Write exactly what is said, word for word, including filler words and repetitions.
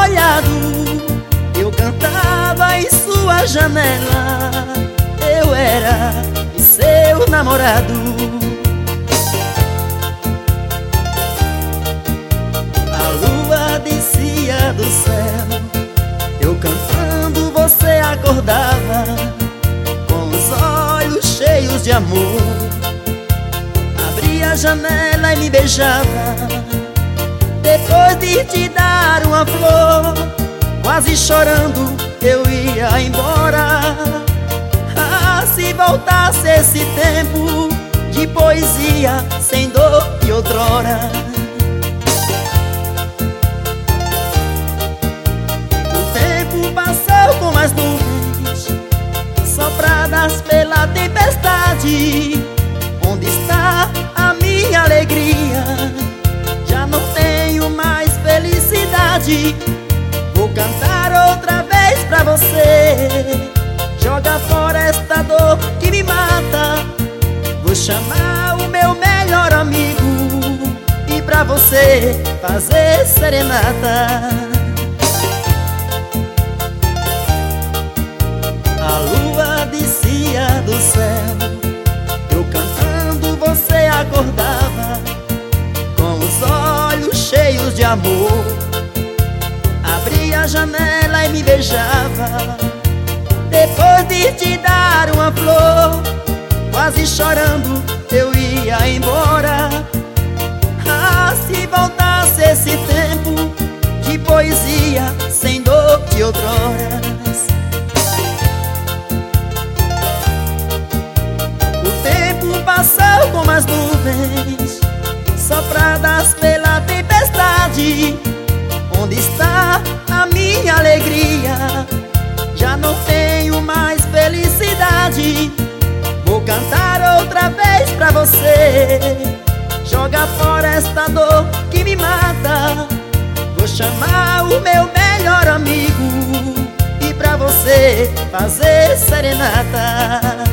molhado, eu cantava em sua janela. Eu era seu namorado. A lua descia do céu, eu cantando você acordava, com os olhos cheios de amor. Abria a janela e me beijava, depois de te dar uma flor. Quase chorando eu ia embora. Ah, se voltasse esse tempo de poesia sem dor de outrora. O tempo passou com as nuvens sopradas pela tempestade. Onde está a minha alegria? Já não tenho mais felicidade. Vou cantar outra vez pra você. Joga fora esta dor que me mata. Vou chamar o meu melhor amigo e pra você fazer serenata. A lua descia do céu, eu cantando você acordava, com os olhos cheios de amor. Abria a janela e me beijava, depois de te dar uma flor. Quase chorando eu ia embora. Ah, se voltasse esse tempo de poesia sem dor de outroras. O tempo passou como as nuvens sopradas pela tempestade. Onde está a minha alegria? Já não tenho mais felicidade. Vou cantar outra vez pra você. Joga fora esta dor que me mata. Vou chamar o meu melhor amigo e pra você fazer serenata.